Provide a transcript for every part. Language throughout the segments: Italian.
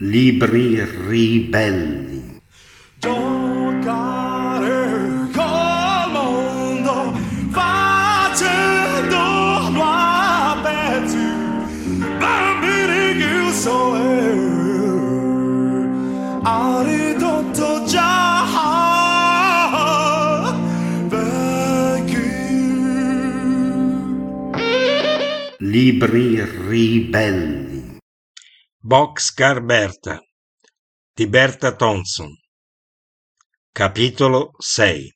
Libri ribelli. Giocare col mondo facendolo a pezzi, bambini chiusi ha ridotto già vecchi. Libri ribelli. Boxcar Bertha di Bertha Thompson. Capitolo 6.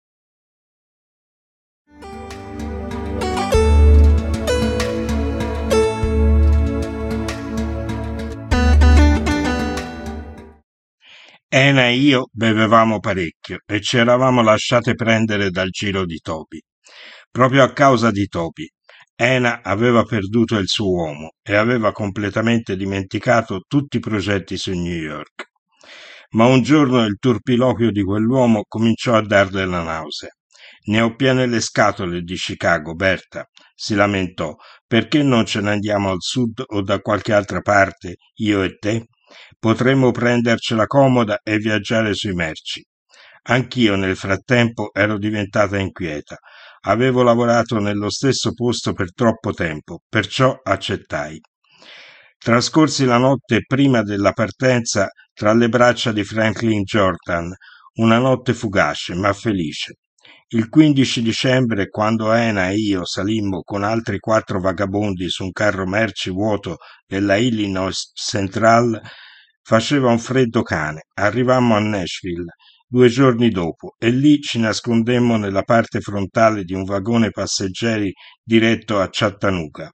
Ena e io bevevamo parecchio e ci eravamo lasciate prendere dal giro di Toby. Proprio a causa di Toby, Ena aveva perduto il suo uomo e aveva completamente dimenticato tutti i progetti su New York. Ma un giorno il turpiloquio di quell'uomo cominciò a darle la nausea. Ne ho piene le scatole di Chicago, Berta, si lamentò. Perché non ce ne andiamo al sud o da qualche altra parte, io e te? Potremmo prendercela comoda e viaggiare sui merci. Anch'io nel frattempo ero diventata inquieta. Avevo lavorato nello stesso posto per troppo tempo, perciò accettai. Trascorsi la notte prima della partenza tra le braccia di Franklin Jordan, una notte fugace ma felice. Il 15 dicembre, quando Ena e io salimmo con altri 4 vagabondi su un carro merci vuoto della Illinois Central, faceva un freddo cane. Arrivammo a Nashville 2 giorni dopo e lì ci nascondemmo nella parte frontale di un vagone passeggeri diretto a Chattanooga.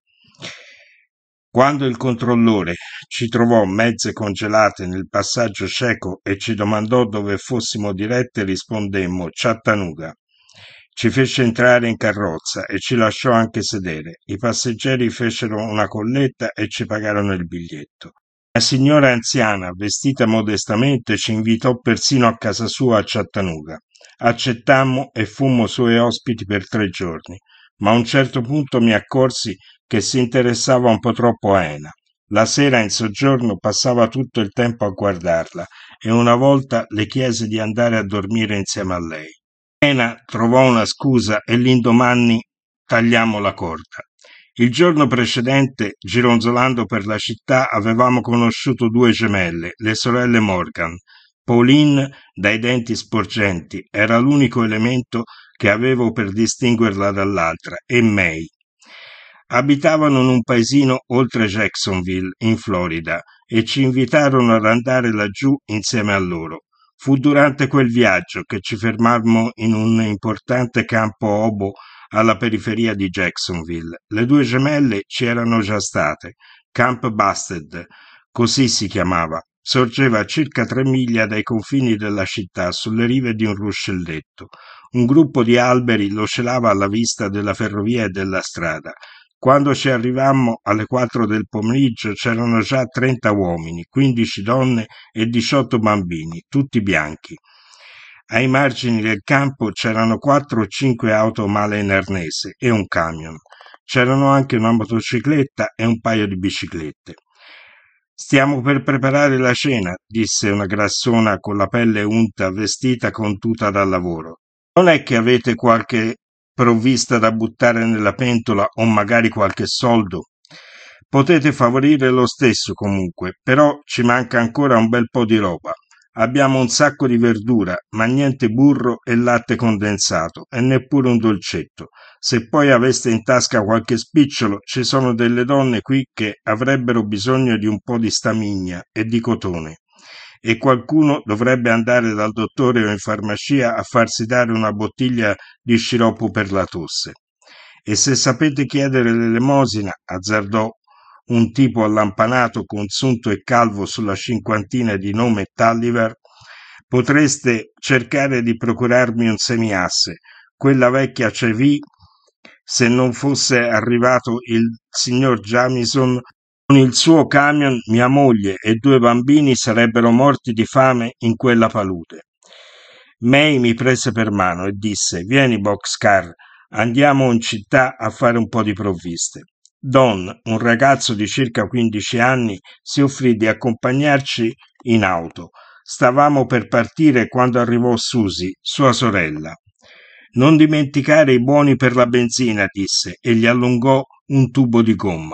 Quando il controllore ci trovò mezze congelate nel passaggio cieco e ci domandò dove fossimo dirette, rispondemmo Chattanooga. Ci fece entrare in carrozza e ci lasciò anche sedere. I passeggeri fecero una colletta e ci pagarono il biglietto. La signora anziana, vestita modestamente, ci invitò persino a casa sua a Chattanooga. Accettammo e fummo suoi ospiti per 3 giorni, ma a un certo punto mi accorsi che si interessava un po' troppo a Ena. La sera in soggiorno passava tutto il tempo a guardarla e una volta le chiese di andare a dormire insieme a lei. Ena trovò una scusa e l'indomani tagliammo la corda. Il giorno precedente, gironzolando per la città, avevamo conosciuto 2 gemelle, le sorelle Morgan. Pauline, dai denti sporgenti, era l'unico elemento che avevo per distinguerla dall'altra, e May. Abitavano in un paesino oltre Jacksonville, in Florida, e ci invitarono ad andare laggiù insieme a loro. Fu durante quel viaggio che ci fermammo in un importante campo obo alla periferia di Jacksonville. Le 2 gemelle ci erano già state. Camp Busted, così si chiamava. Sorgeva a circa 3 miglia dai confini della città, sulle rive di un ruscelletto. Un gruppo di alberi lo celava alla vista della ferrovia e della strada. Quando ci arrivammo alle 4 del pomeriggio c'erano già 30 uomini, 15 donne e 18 bambini, tutti bianchi. Ai margini del campo c'erano 4 o 5 auto male in arnese e un camion. C'erano anche una motocicletta e un paio di biciclette. Stiamo per preparare la cena, disse una grassona con la pelle unta, vestita con tuta da lavoro. Non è che avete qualche provvista da buttare nella pentola o magari qualche soldo? Potete favorire lo stesso comunque, però ci manca ancora un bel po' di roba. Abbiamo un sacco di verdura, ma niente burro e latte condensato, e neppure un dolcetto. Se poi aveste in tasca qualche spicciolo, ci sono delle donne qui che avrebbero bisogno di un po' di stamigna e di cotone. E qualcuno dovrebbe andare dal dottore o in farmacia a farsi dare una bottiglia di sciroppo per la tosse. E se sapete chiedere l'elemosina, azzardò un tipo allampanato, consunto e calvo sulla cinquantina di nome Tulliver, potreste cercare di procurarmi un semiasse, quella vecchia CV, se non fosse arrivato il signor Jamison con il suo camion, mia moglie e 2 bambini sarebbero morti di fame in quella palude. May mi prese per mano e disse: Vieni, Boxcar, andiamo in città a fare un po' di provviste. Don, un ragazzo di circa 15 anni, si offrì di accompagnarci in auto. Stavamo per partire quando arrivò Susie, sua sorella. Non dimenticare i buoni per la benzina, disse, e gli allungò un tubo di gomma.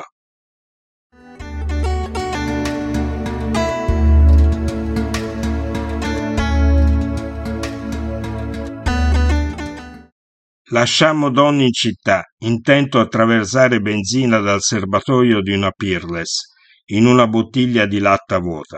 Lasciammo Don in città, intento a traversare benzina dal serbatoio di una Peerless, in una bottiglia di latta vuota.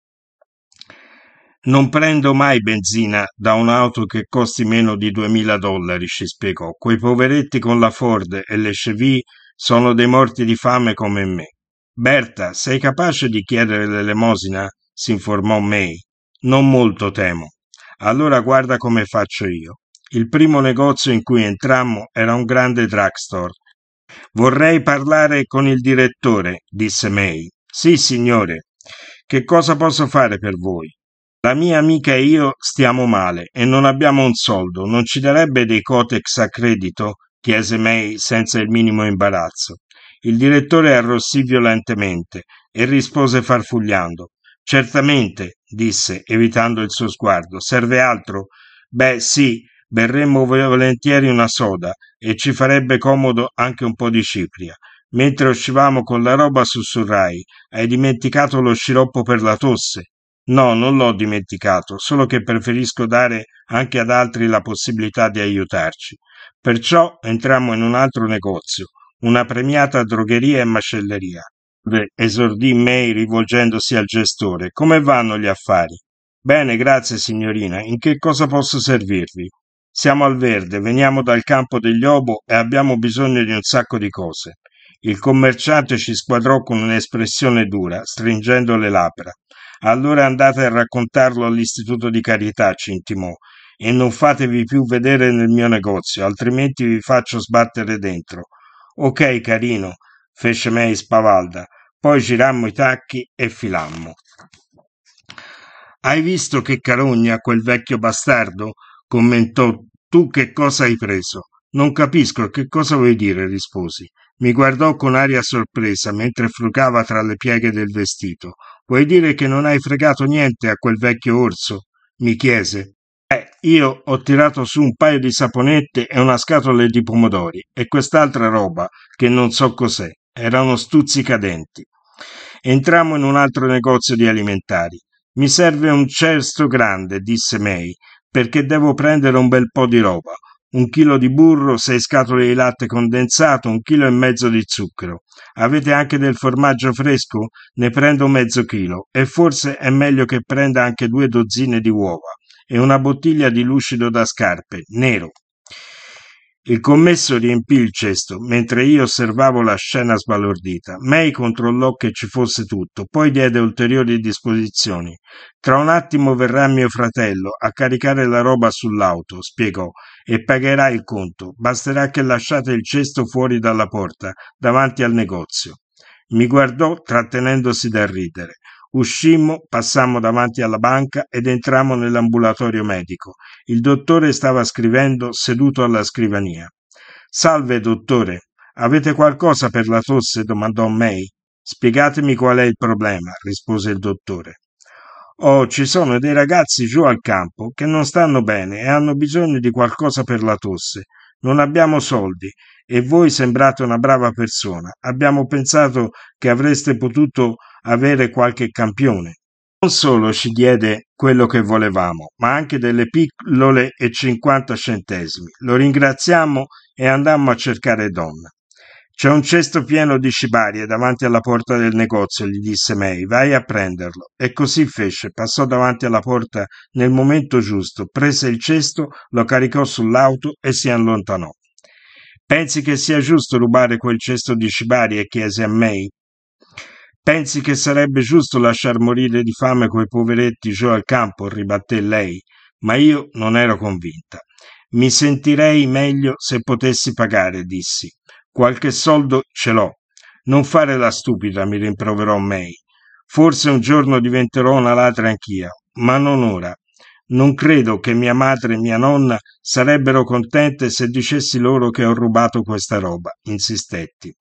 Non prendo mai benzina da un'auto che costi meno di $2000, ci spiegò. Quei poveretti con la Ford e le Chevy sono dei morti di fame come me. Berta, sei capace di chiedere l'elemosina? Si informò May. Non molto, temo. Allora guarda come faccio io. Il primo negozio in cui entrammo era un grande drugstore. Vorrei parlare con il direttore, disse May. Sì, signore. Che cosa posso fare per voi? La mia amica e io stiamo male e non abbiamo un soldo. Non ci darebbe dei Cotex a credito? Chiese May senza il minimo imbarazzo. Il direttore arrossì violentemente e rispose farfugliando. Certamente, disse, evitando il suo sguardo. Serve altro? Beh, sì, berremmo volentieri una soda e ci farebbe comodo anche un po' di cipria. Mentre uscivamo con la roba sussurrai: hai dimenticato lo sciroppo per la tosse? No, non l'ho dimenticato, solo che preferisco dare anche ad altri la possibilità di aiutarci. Perciò entrammo in un altro negozio, una premiata drogheria e macelleria. Esordì May rivolgendosi al gestore. Come vanno gli affari? Bene, grazie signorina. In che cosa posso servirvi? Siamo al verde, veniamo dal campo degli Obo e abbiamo bisogno di un sacco di cose. Il commerciante ci squadrò con un'espressione dura, stringendo le labbra. Allora andate a raccontarlo all'istituto di carità, ci intimò, e non fatevi più vedere nel mio negozio, altrimenti vi faccio sbattere dentro. Ok, carino, fece May spavalda. Poi girammo i tacchi e filammo. Hai visto che carogna quel vecchio bastardo? Commentò. Tu che cosa hai preso? Non capisco che cosa vuoi dire, risposi. Mi guardò con aria sorpresa mentre frugava tra le pieghe del vestito. Vuoi dire che non hai fregato niente a quel vecchio orso? Mi chiese. Io ho tirato su un paio di saponette e una scatola di pomodori e quest'altra roba che non so cos'è. Erano stuzzicadenti. Entrammo in un altro negozio di alimentari. Mi serve un cesto grande, disse May, perché devo prendere un bel po' di roba. 1 chilo di burro, 6 scatole di latte condensato, 1,5 chili di zucchero. Avete anche del formaggio fresco? Ne prendo mezzo chilo e forse è meglio che prenda anche 2 dozzine di uova e una bottiglia di lucido da scarpe, nero. Il commesso riempì il cesto, mentre io osservavo la scena sbalordita. May controllò che ci fosse tutto, poi diede ulteriori disposizioni. Tra un attimo verrà mio fratello a caricare la roba sull'auto, spiegò, e pagherà il conto. Basterà che lasciate il cesto fuori dalla porta, davanti al negozio. Mi guardò trattenendosi dal ridere. Uscimmo, passammo davanti alla banca ed entrammo nell'ambulatorio medico. Il dottore stava scrivendo seduto alla scrivania. Salve, dottore. Avete qualcosa per la tosse? Domandò May. Spiegatemi qual è il problema, rispose il dottore. Oh, ci sono dei ragazzi giù al campo che non stanno bene e hanno bisogno di qualcosa per la tosse. Non abbiamo soldi e voi sembrate una brava persona. Abbiamo pensato che avreste potuto avere qualche campione. Non solo ci diede quello che volevamo, ma anche delle pillole e 50 centesimi. Lo ringraziamo e andammo a cercare Donna. C'è un cesto pieno di cibarie davanti alla porta del negozio, gli disse May. Vai a prenderlo. E così fece. Passò davanti alla porta nel momento giusto, prese il cesto, lo caricò sull'auto e si allontanò. Pensi che sia giusto rubare quel cesto di cibarie? Chiese a May. Pensi che sarebbe giusto lasciar morire di fame quei poveretti giù al campo? Ribatté lei, ma io non ero convinta. Mi sentirei meglio se potessi pagare, dissi. Qualche soldo ce l'ho. Non fare la stupida, mi rimproverò May. Forse un giorno diventerò una ladra anch'io, ma non ora. Non credo che mia madre e mia nonna sarebbero contente se dicessi loro che ho rubato questa roba, insistetti.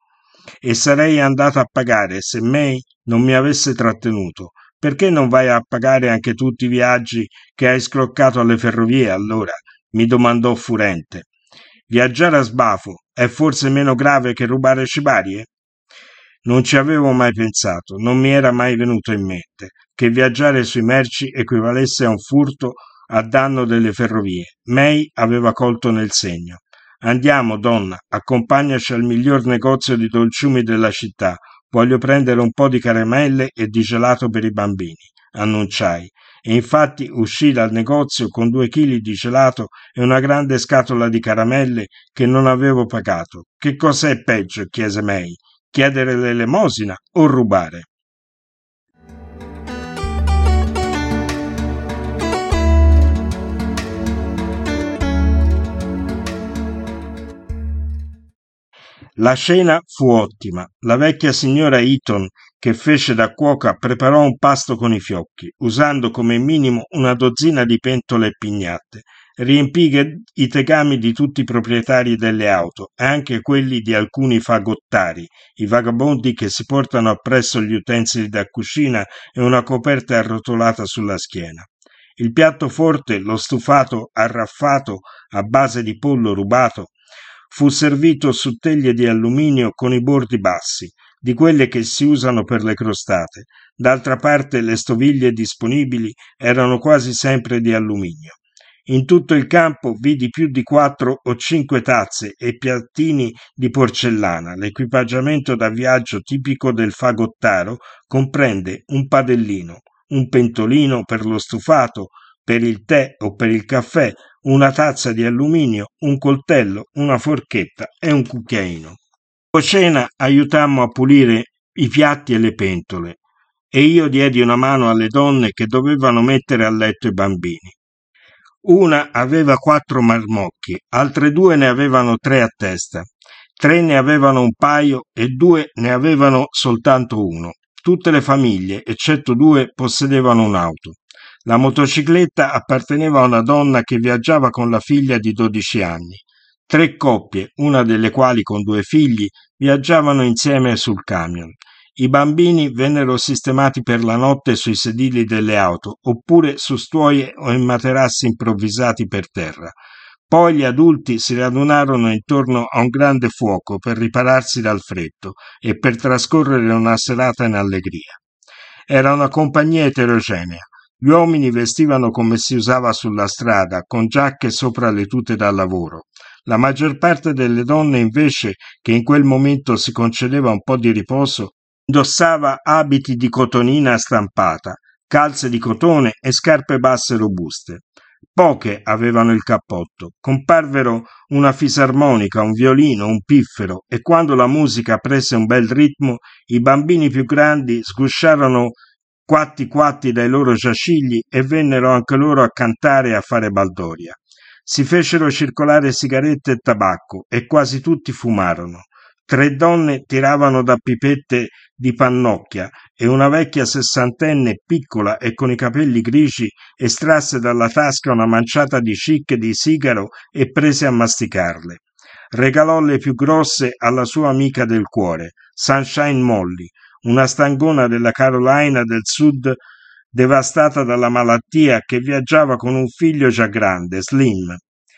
e sarei andato a pagare se May non mi avesse trattenuto. Perché non vai a pagare anche tutti i viaggi che hai scroccato alle ferrovie, allora? Mi domandò furente. Viaggiare a sbafo è forse meno grave che rubare cibarie? Non ci avevo mai pensato, non mi era mai venuto in mente che viaggiare sui merci equivalesse a un furto a danno delle ferrovie. May aveva colto nel segno. Andiamo, donna, accompagnaci al miglior negozio di dolciumi della città. Voglio prendere un po' di caramelle e di gelato per i bambini, annunciai. E infatti uscì dal negozio con 2 chili di gelato e una grande scatola di caramelle che non avevo pagato. Che cos'è peggio? Chiese May. Chiedere l'elemosina o rubare? La cena fu ottima. La vecchia signora Eaton, che fece da cuoca, preparò un pasto con i fiocchi, usando come minimo una dozzina di pentole e pignate. Riempì i tegami di tutti i proprietari delle auto e anche quelli di alcuni fagottari, i vagabondi che si portano appresso gli utensili da cucina e una coperta arrotolata sulla schiena. Il piatto forte, lo stufato arraffato a base di pollo rubato, fu servito su teglie di alluminio con i bordi bassi, di quelle che si usano per le crostate. D'altra parte le stoviglie disponibili erano quasi sempre di alluminio. In tutto il campo vidi più di 4 o 5 tazze e piattini di porcellana. L'equipaggiamento da viaggio tipico del fagottaro comprende un padellino, un pentolino per lo stufato, per il tè o per il caffè, una tazza di alluminio, un coltello, una forchetta e un cucchiaino. Dopo cena aiutammo a pulire i piatti e le pentole e io diedi una mano alle donne che dovevano mettere a letto i bambini. Una aveva 4 marmocchi, altre 2 ne avevano 3 a testa, 3 ne avevano un paio e 2 ne avevano soltanto uno. Tutte le famiglie, eccetto 2, possedevano un'auto. La motocicletta apparteneva a una donna che viaggiava con la figlia di 12 anni. 3 coppie, una delle quali con 2 figli, viaggiavano insieme sul camion. I bambini vennero sistemati per la notte sui sedili delle auto, oppure su stuoie o in materassi improvvisati per terra. Poi gli adulti si radunarono intorno a un grande fuoco per ripararsi dal freddo e per trascorrere una serata in allegria. Era una compagnia eterogenea. Gli uomini vestivano come si usava sulla strada, con giacche sopra le tute da lavoro. La maggior parte delle donne, invece, che in quel momento si concedeva un po' di riposo, indossava abiti di cotonina stampata, calze di cotone e scarpe basse robuste. Poche avevano il cappotto. Comparvero una fisarmonica, un violino, un piffero, e quando la musica prese un bel ritmo, i bambini più grandi sgusciarono quatti quatti dai loro giacigli e vennero anche loro a cantare e a fare baldoria. Si fecero circolare sigarette e tabacco e quasi tutti fumarono. 3 donne tiravano da pipette di pannocchia e una vecchia sessantenne piccola e con i capelli grigi estrasse dalla tasca una manciata di cicche di sigaro e prese a masticarle. Regalò le più grosse alla sua amica del cuore, Sunshine Molly, una stangona della Carolina del Sud devastata dalla malattia che viaggiava con un figlio già grande, Slim.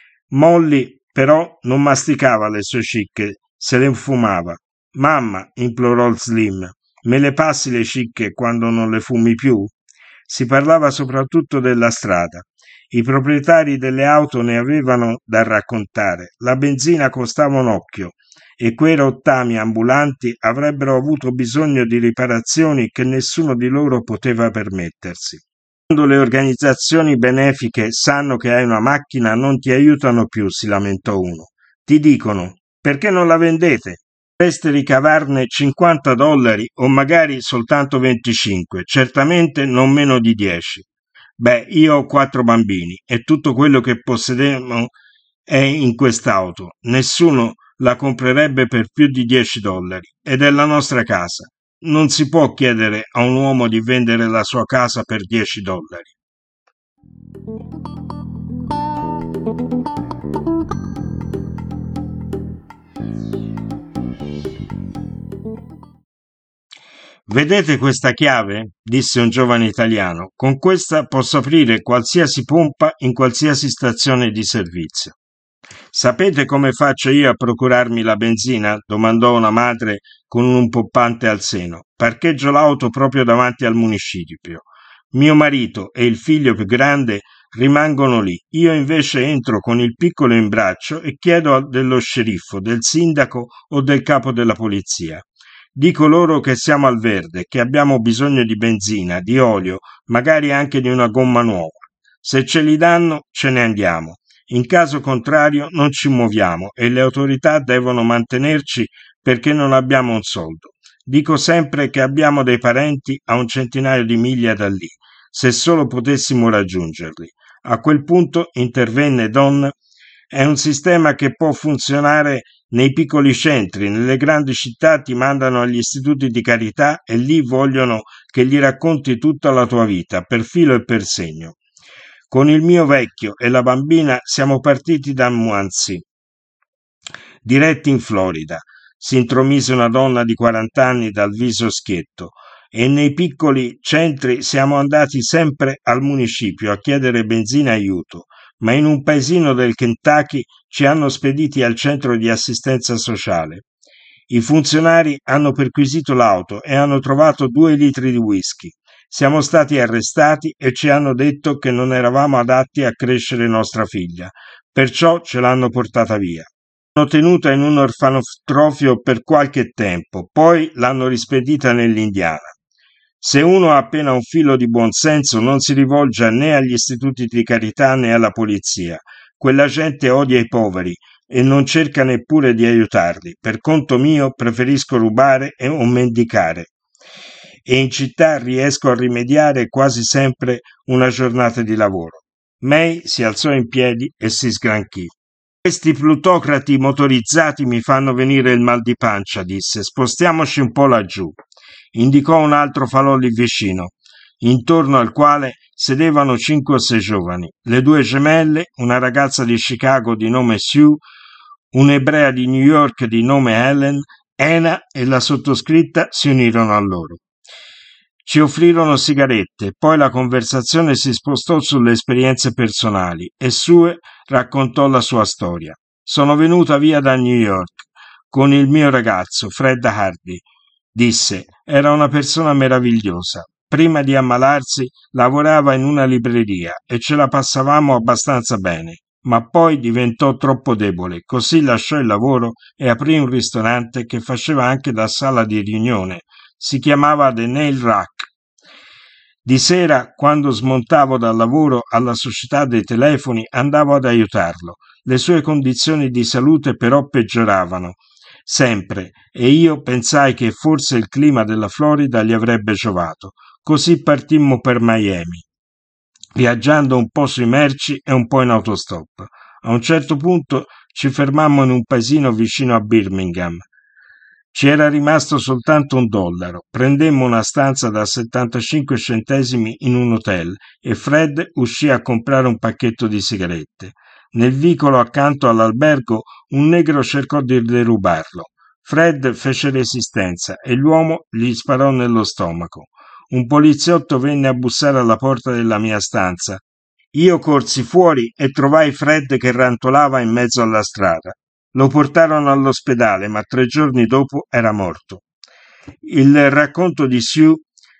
Molly però non masticava le sue cicche, se le fumava. Mamma, implorò Slim, me le passi le cicche quando non le fumi più? Si parlava soprattutto della strada. I proprietari delle auto ne avevano da raccontare. La benzina costava un occhio e quei rottami ambulanti avrebbero avuto bisogno di riparazioni che nessuno di loro poteva permettersi. Quando le organizzazioni benefiche sanno che hai una macchina non ti aiutano più, si lamentò uno. Ti dicono, perché non la vendete? Dovreste ricavarne $50 o magari soltanto 25, certamente non meno di 10. Beh, io ho 4 bambini e tutto quello che possedemo è in quest'auto. Nessuno la comprerebbe per più di $10 ed è la nostra casa. Non si può chiedere a un uomo di vendere la sua casa per $10. Vedete questa chiave? Disse un giovane italiano. Con questa posso aprire qualsiasi pompa in qualsiasi stazione di servizio. Sapete come faccio io a procurarmi la benzina? Domandò una madre con un pompante al seno. Parcheggio l'auto proprio davanti al municipio. Mio marito e il figlio più grande rimangono lì. Io invece entro con il piccolo in braccio e chiedo dello sceriffo, del sindaco o del capo della polizia. Dico loro che siamo al verde, che abbiamo bisogno di benzina, di olio, magari anche di una gomma nuova. Se ce li danno, ce ne andiamo. In caso contrario, non ci muoviamo e le autorità devono mantenerci perché non abbiamo un soldo. Dico sempre che abbiamo dei parenti a un centinaio di miglia da lì, se solo potessimo raggiungerli. A quel punto intervenne Don. È un sistema che può funzionare nei piccoli centri, nelle grandi città ti mandano agli istituti di carità e lì vogliono che gli racconti tutta la tua vita, per filo e per segno. Con il mio vecchio e la bambina siamo partiti da Muncie, diretti in Florida. Si intromise una donna di 40 anni dal viso schietto. E nei piccoli centri siamo andati sempre al municipio a chiedere benzina e aiuto, ma in un paesino del Kentucky ci hanno spediti al centro di assistenza sociale. I funzionari hanno perquisito l'auto e hanno trovato 2 litri di whisky. Siamo stati arrestati e ci hanno detto che non eravamo adatti a crescere nostra figlia, perciò ce l'hanno portata via. L'hanno tenuta in un orfanotrofio per qualche tempo, poi l'hanno rispedita nell'Indiana. Se uno ha appena un filo di buonsenso non si rivolge né agli istituti di carità né alla polizia. Quella gente odia i poveri e non cerca neppure di aiutarli. Per conto mio preferisco rubare o mendicare. E in città riesco a rimediare quasi sempre una giornata di lavoro. May si alzò in piedi e si sgranchì. Questi plutocrati motorizzati mi fanno venire il mal di pancia, disse. Spostiamoci un po' laggiù. Indicò un altro falò lì vicino, intorno al quale sedevano 5 o 6 giovani, le 2 gemelle, una ragazza di Chicago di nome Sue, un'ebrea di New York di nome Helen. Ena e la sottoscritta si unirono a loro. Ci offrirono sigarette, poi la conversazione si spostò sulle esperienze personali e Sue raccontò la sua storia. Sono venuta via da New York con il mio ragazzo, Fred Hardy, disse. Era una persona meravigliosa. Prima di ammalarsi lavorava in una libreria e ce la passavamo abbastanza bene, ma poi diventò troppo debole, così lasciò il lavoro e aprì un ristorante che faceva anche da sala di riunione. Si chiamava The Nail Rack. Di sera, quando smontavo dal lavoro alla società dei telefoni, andavo ad aiutarlo. Le sue condizioni di salute però peggioravano sempre e io pensai che forse il clima della Florida gli avrebbe giovato. Così partimmo per Miami, viaggiando un po' sui merci e un po' in autostop. A un certo punto ci fermammo in un paesino vicino a Birmingham. Ci era rimasto soltanto $1. Prendemmo una stanza da 75 centesimi in un hotel e Fred uscì a comprare un pacchetto di sigarette. Nel vicolo accanto all'albergo un negro cercò di derubarlo. Fred fece resistenza e l'uomo gli sparò nello stomaco. Un poliziotto venne a bussare alla porta della mia stanza. Io corsi fuori e trovai Fred che rantolava in mezzo alla strada. Lo portarono all'ospedale, ma 3 giorni dopo era morto. Il racconto di Sue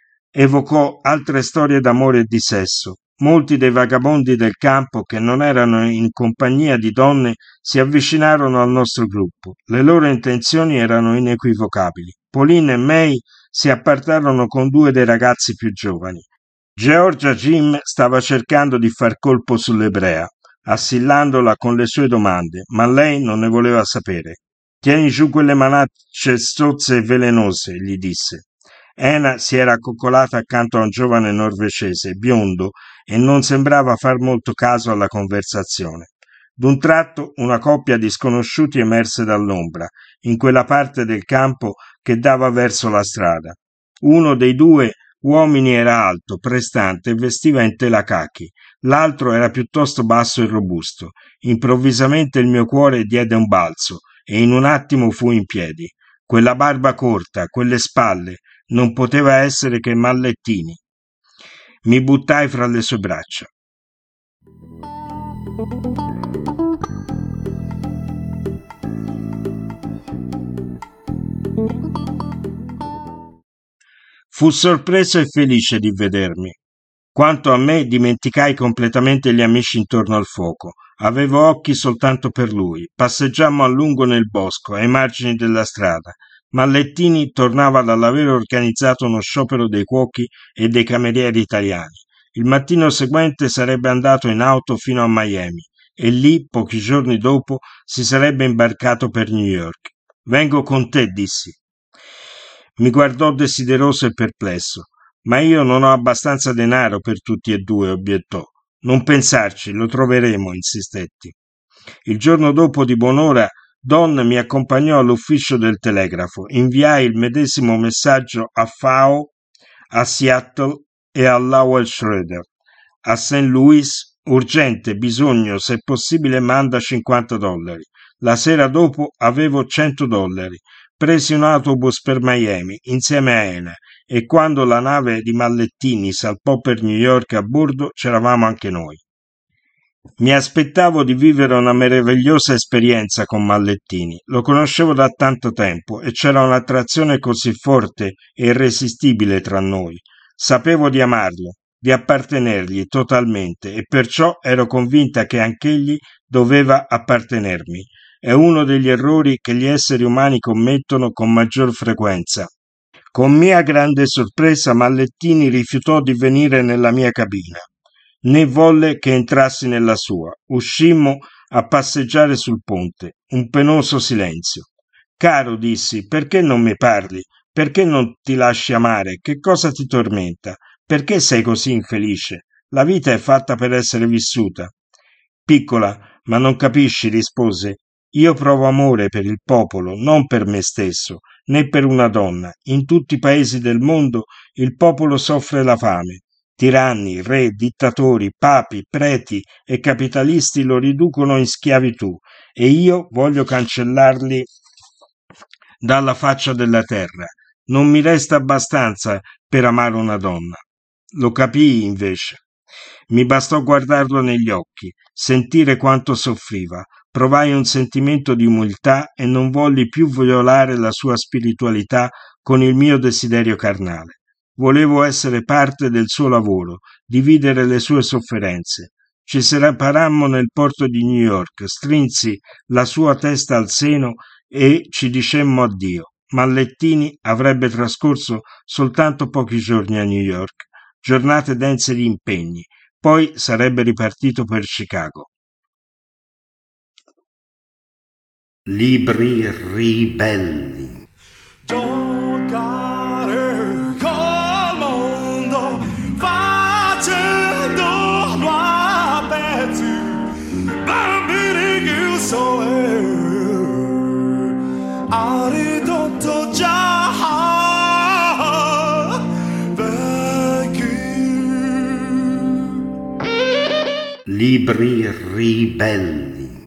evocò altre storie d'amore e di sesso. Molti dei vagabondi del campo, che non erano in compagnia di donne, si avvicinarono al nostro gruppo. Le loro intenzioni erano inequivocabili. Pauline e May si appartarono con 2 dei ragazzi più giovani. Georgia Jim stava cercando di far colpo sull'ebrea, assillandola con le sue domande, ma lei non ne voleva sapere. Tieni giù quelle manacce stozze e velenose, gli disse. Ena si era accoccolata accanto a un giovane norvegese, biondo, e non sembrava far molto caso alla conversazione. D'un tratto una coppia di sconosciuti emerse dall'ombra, in quella parte del campo che dava verso la strada. Uno dei 2 uomini era alto, prestante e vestiva in tela cachi. L'altro era piuttosto basso e robusto. Improvvisamente il mio cuore diede un balzo e in un attimo fu in piedi. Quella barba corta, quelle spalle, Non poteva essere che Mallettini. Mi buttai fra le sue braccia. Fu sorpreso e felice di vedermi. Quanto a me, dimenticai completamente gli amici intorno al fuoco. Avevo occhi soltanto per lui. Passeggiammo a lungo nel bosco, ai margini della strada. Mallettini tornava dall'aver organizzato uno sciopero dei cuochi e dei camerieri italiani. Il mattino seguente sarebbe andato in auto fino a Miami e lì, pochi giorni dopo, si sarebbe imbarcato per New York. Vengo con te, dissi. Mi guardò desideroso e perplesso. Ma io non ho abbastanza denaro per tutti e due, obiettò. Non pensarci, lo troveremo, insistetti. Il giorno dopo di buon'ora Don mi accompagnò all'ufficio del telegrafo. Inviai il medesimo messaggio a Fao, a Seattle e a Lowell Schroeder. A St. Louis, urgente, bisogno, se possibile manda $50. La sera dopo avevo $100. Presi un autobus per Miami insieme a Ena e quando la nave di Mallettini salpò per New York a bordo c'eravamo anche noi. Mi aspettavo di vivere una meravigliosa esperienza con Mallettini. Lo conoscevo da tanto tempo e c'era un'attrazione così forte e irresistibile tra noi. Sapevo di amarlo, di appartenergli totalmente e perciò ero convinta che anch'egli doveva appartenermi. È uno degli errori che gli esseri umani commettono con maggior frequenza. Con mia grande sorpresa Mallettini rifiutò di venire nella mia cabina, né volle che entrassi nella sua. Uscimmo a passeggiare sul ponte, un penoso silenzio. Caro, dissi, perché non mi parli? Perché non ti lasci amare? Che cosa ti tormenta? Perché sei così infelice? La vita è fatta per essere vissuta. Piccola, ma non capisci, rispose. Io provo amore per il popolo, non per me stesso, né per una donna. In tutti i paesi del mondo il popolo soffre la fame. Tiranni, re, dittatori, papi, preti e capitalisti lo riducono in schiavitù e io voglio cancellarli dalla faccia della terra. Non mi resta abbastanza per amare una donna. Lo capii invece. Mi bastò guardarlo negli occhi, sentire quanto soffriva. Provai un sentimento di umiltà e non volli più violare la sua spiritualità con il mio desiderio carnale. Volevo essere parte del suo lavoro, dividere le sue sofferenze. Ci separammo nel porto di New York, strinsi la sua testa al seno e ci dicemmo addio. Mallettini avrebbe trascorso soltanto pochi giorni a New York, giornate dense di impegni, poi sarebbe ripartito per Chicago. Libri ribelli. Giocare col mondo facendolo a pezzi, bambini chiusi ha ridotto già vecchi. Libri ribelli.